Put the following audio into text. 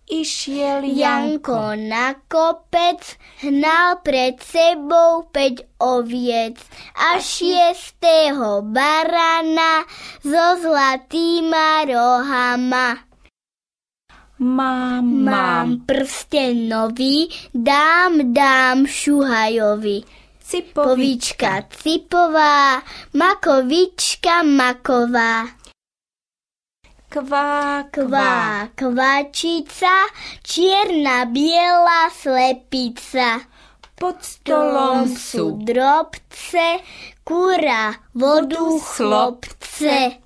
Išiel Janko na kopec, hnal pred sebou 5 oviec a 6. barana so zlatýma rohama. Mám prsten nový, dám šuhajovi. Cipovička cipová, makovička maková. Kvá, kvačica, čierna biela slepica. Pod stolom sú drobce, kura vodu chlopce.